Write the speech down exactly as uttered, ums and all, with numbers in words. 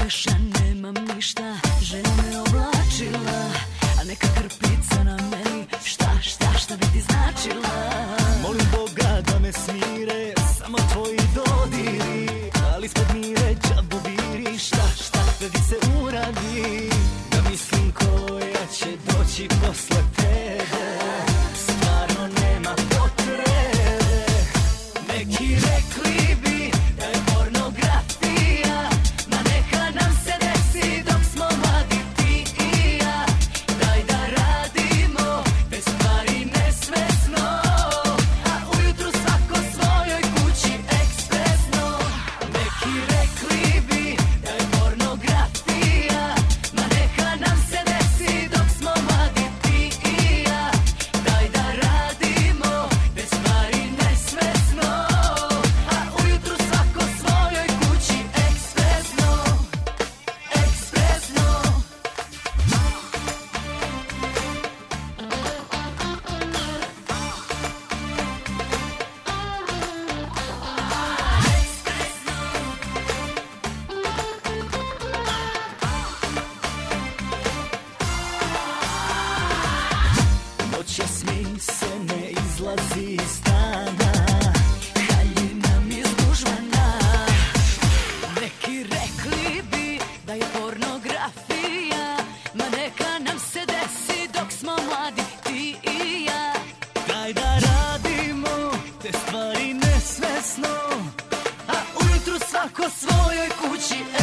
ideš, ja nemam ništa. Želja me oblačila, a neka krpica na meni. Šta, šta, šta bi ti značila? Molim Boga da me smire samo tvoji dodiri, ali ispod mire džabu viri. Šta, šta tebi se uradi? Da mislim koja će doći posle tebe. Stvarno nema potrebe. Neki rekli bi da je pornografija, ma neka nam se desi dok smo mladi ti i ja. Daj da radimo te stvari nesvesno, a ujutru svako svojoj kući ekspresno. Neki rekli bi da je pornografija, ma neka nam se desi dok smo mladi ti i ja. Daj da radimo te stvari nesvesno, a ujutru svako svojoj kući ekspresno, ekspresno. Noćas mi se ne izlazi iz stana, haljina mi izgužvana. Neki rekli bi da je pornografija, ma neka nam se desi dok smo mladi ti i ja. Daj da radimo te stvari nesvesno, a ujutru svako svojoj kući